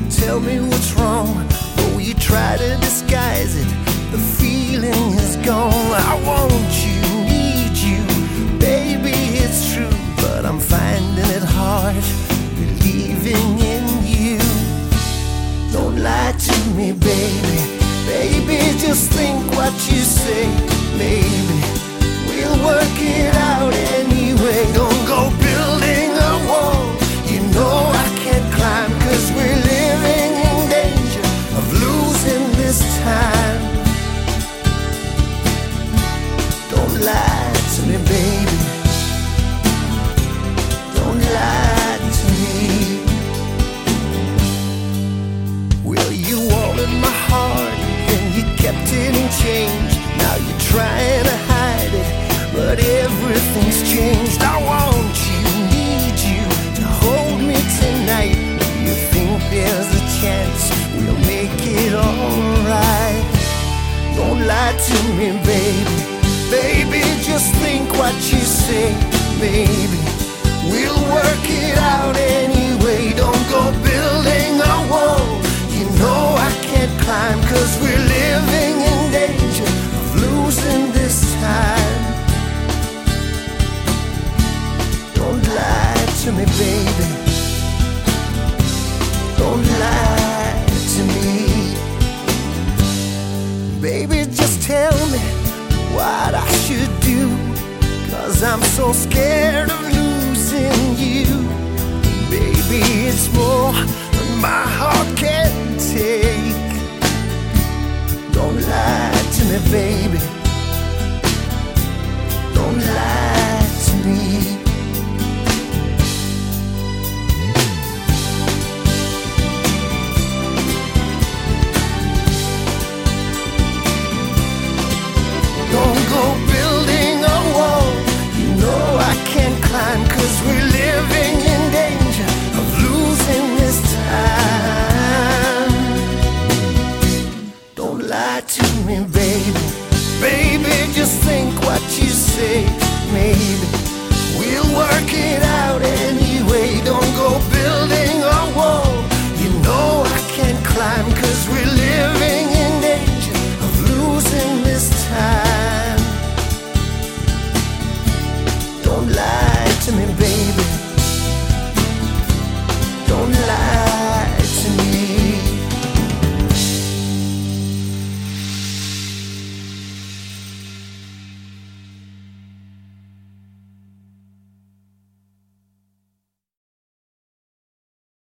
Tell me what's wrong. Oh, you try to disguise it. The feeling is gone. I want you, need you, baby, it's true. But I'm finding it hard believing in you. Don't lie to me, baby. Baby, just think what you say. Maybe we'll work it out anyway. Don't go building a wall you know I can't climb, 'cause we're living in danger of losing this time. Don't lie to me, baby. Don't lie to me. Well, you wanted my heart, then you kept it in change. Now you're trying to hide it, but everything's changed. I want you, need you to hold me tonight. You think there's a chance we'll make it alright? Don't lie to me, baby. Baby, just think what you say. Maybe we'll work it out anyway. Don't go building a wall you know I can't climb, 'cause we're living in danger of losing this time. Don't lie to me, baby. Don't lie to me. Baby, just tell me what I should do, 'cause I'm so scared of losing you. Baby, it's more than my heart can